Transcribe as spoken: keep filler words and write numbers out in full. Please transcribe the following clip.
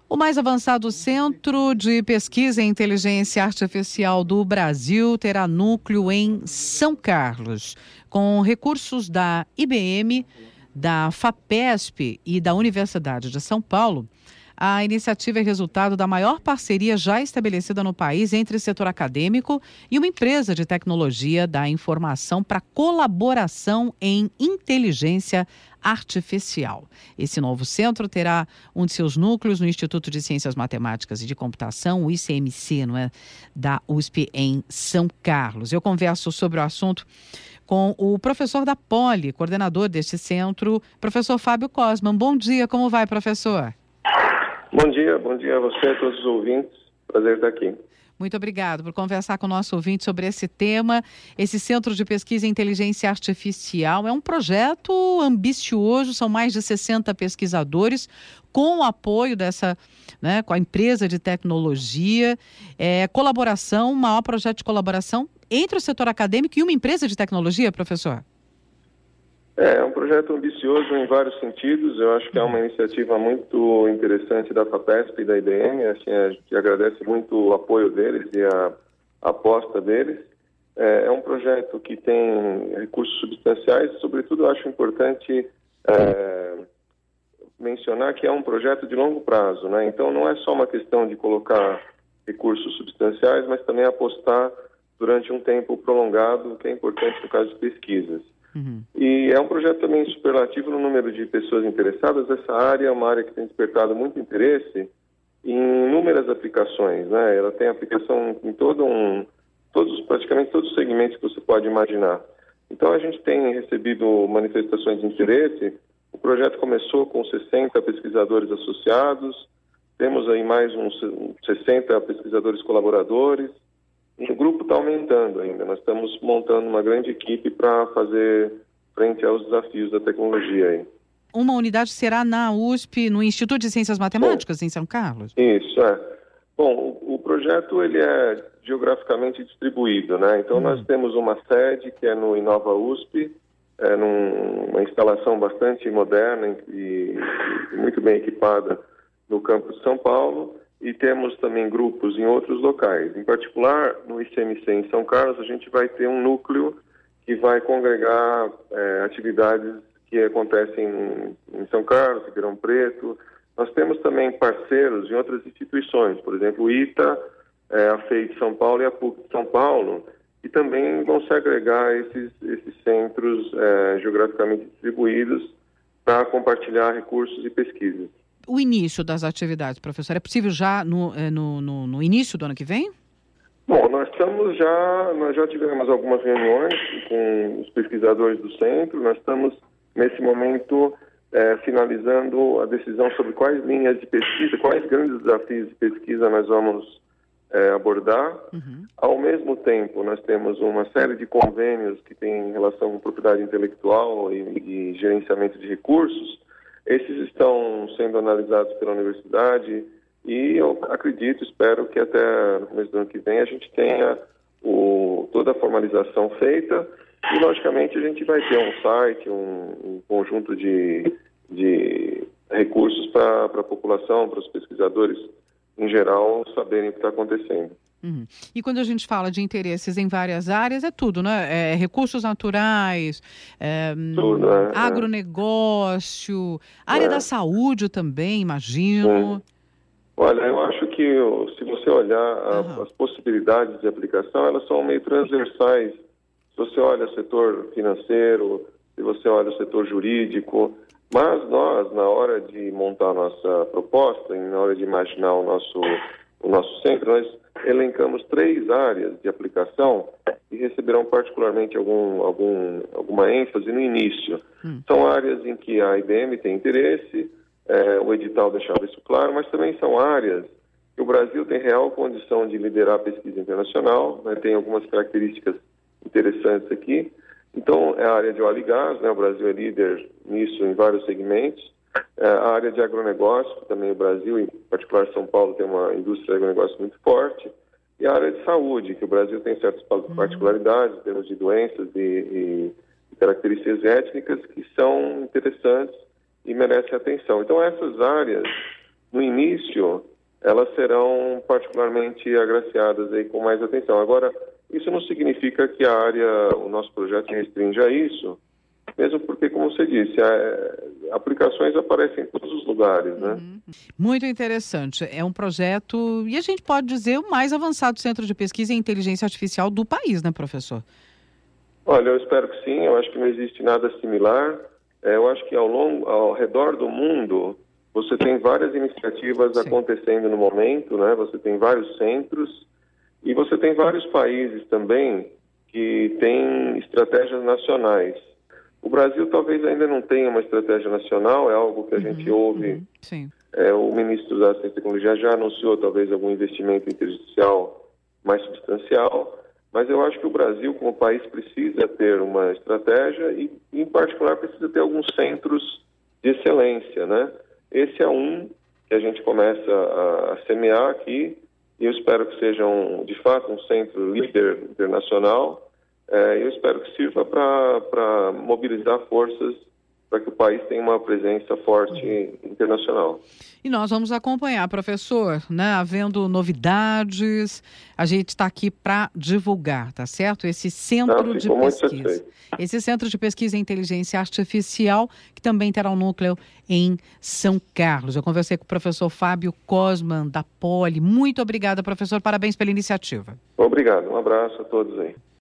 O mais avançado Centro de Pesquisa em Inteligência Artificial do Brasil terá núcleo em São Carlos, com recursos da I B M, da FAPESP e da Universidade de São Paulo. A iniciativa é resultado da maior parceria já estabelecida no país entre o setor acadêmico e uma empresa de tecnologia da informação para colaboração em inteligência artificial. Esse novo centro terá um de seus núcleos no Instituto de Ciências Matemáticas e de Computação, o I C M C, não é? Da U S P em São Carlos. Eu converso sobre o assunto com o professor da Poli, coordenador deste centro, professor Fábio Cosman. Bom dia, como vai, professor? Bom dia, bom dia a você e a todos os ouvintes. Prazer estar aqui. Muito obrigado por conversar com o nosso ouvinte sobre esse tema. Esse Centro de Pesquisa em Inteligência Artificial é um projeto ambicioso, são mais de sessenta pesquisadores, com o apoio dessa, né, com a empresa de tecnologia, é, colaboração, maior projeto de colaboração entre o setor acadêmico e uma empresa de tecnologia, professor? É um projeto ambicioso em vários sentidos. Eu acho que é uma iniciativa muito interessante da FAPESP e da I B M. Assim, a gente agradece muito o apoio deles e a, a aposta deles. É, é um projeto que tem recursos substanciais. Sobretudo, eu acho importante é, mencionar que é um projeto de longo prazo, né? Então, não é só uma questão de colocar recursos substanciais, mas também apostar durante um tempo prolongado, que é importante no caso de pesquisas. Uhum. E é um projeto também superlativo no número de pessoas interessadas. Essa área é uma área que tem despertado muito interesse em inúmeras aplicações, né? Ela tem aplicação em todo um, todos, praticamente todos os segmentos que você pode imaginar. Então a gente tem recebido manifestações de interesse. O projeto começou com sessenta pesquisadores associados, temos aí mais uns sessenta pesquisadores colaboradores. E o grupo está aumentando ainda. Nós estamos montando uma grande equipe para fazer frente aos desafios da tecnologia aí. Uma unidade será na U S P, no Instituto de Ciências Matemáticas, Bom, em São Carlos? Isso, é. Bom, o, o projeto ele é geograficamente distribuído, né? Então, hum. nós temos uma sede que é no Inova U S P, é numa instalação bastante moderna e, e muito bem equipada no campus de São Paulo. E temos também grupos em outros locais. Em particular, no I C M C em São Carlos, a gente vai ter um núcleo que vai congregar é, atividades que acontecem em, em São Carlos, Ribeirão Preto. Nós temos também parceiros em outras instituições, por exemplo, o ITA, é, a FEI de São Paulo e a PUC de São Paulo, que também vão se agregar esses, esses centros é, geograficamente distribuídos para compartilhar recursos e pesquisas. O início das atividades, professor, é possível já no, no, no, no início do ano que vem? Bom, nós estamos já, nós já tivemos algumas reuniões com os pesquisadores do centro. Nós estamos, nesse momento, é, finalizando a decisão sobre quais linhas de pesquisa, quais grandes desafios de pesquisa nós vamos é, abordar. Uhum. Ao mesmo tempo, nós temos uma série de convênios que têm relação com propriedade intelectual e, e gerenciamento de recursos. Esses estão sendo analisados pela universidade e eu acredito, espero que até no começo do ano que vem a gente tenha o, toda a formalização feita e, logicamente, a gente vai ter um site, um, um conjunto de, de recursos para a população, para os pesquisadores em geral saberem o que está acontecendo. Uhum. E quando a gente fala de interesses em várias áreas, é tudo, né? É recursos naturais, é, tudo, é, agronegócio, é. área é. da saúde também, imagino. Sim. Olha, eu acho que se você olhar a, uhum. as possibilidades de aplicação, elas são meio transversais. Se você olha o setor financeiro, se você olha o setor jurídico, mas nós, na hora de montar a nossa proposta, e na hora de imaginar o nosso, o nosso centro, nós elencamos três áreas de aplicação e receberão particularmente algum, algum, alguma ênfase no início. Hum. São áreas em que a I B M tem interesse, é, o edital deixava isso claro, mas também são áreas que o Brasil tem real condição de liderar a pesquisa internacional, né, tem algumas características interessantes aqui. Então, é a área de óleo e gás, né, o Brasil é líder nisso em vários segmentos. A área de agronegócio, também o Brasil, em particular São Paulo, tem uma indústria de agronegócio muito forte. E a área de saúde, que o Brasil tem certas particularidades em termos de doenças e, e características étnicas que são interessantes e merecem atenção. Então, essas áreas no início, elas serão particularmente agraciadas aí com mais atenção. Agora, isso não significa que a área, o nosso projeto restringe a isso, mesmo porque, como você disse, a, aplicações aparecem em todos os lugares, né? Uhum. Muito interessante. É um projeto, e a gente pode dizer, o mais avançado centro de pesquisa em inteligência artificial do país, né, professor? Olha, eu espero que sim. Eu acho que não existe nada similar. É, eu acho que ao, longo, ao redor do mundo, você tem várias iniciativas sim. acontecendo no momento, né? Você tem vários centros e você tem vários países também que têm estratégias nacionais. O Brasil talvez ainda não tenha uma estratégia nacional, é algo que a uhum, gente ouve. Uhum, sim. É, o ministro da Ciência e Tecnologia já anunciou talvez algum investimento intersticial mais substancial, mas eu acho que o Brasil, como país, precisa ter uma estratégia e, em particular, precisa ter alguns centros de excelência, né? Esse é um que a gente começa a, a semear aqui e eu espero que seja, um, de fato, um centro líder internacional. É, eu espero que sirva para mobilizar forças para que o país tenha uma presença forte internacional. E nós vamos acompanhar, professor, né? Havendo novidades, a gente está aqui para divulgar, tá certo? Esse centro Não, de pesquisa. Esse centro de pesquisa em inteligência artificial, que também terá um núcleo em São Carlos. Eu conversei com o professor Fábio Cosman, da Poli. Muito obrigada, professor. Parabéns pela iniciativa. Obrigado. Um abraço a todos aí.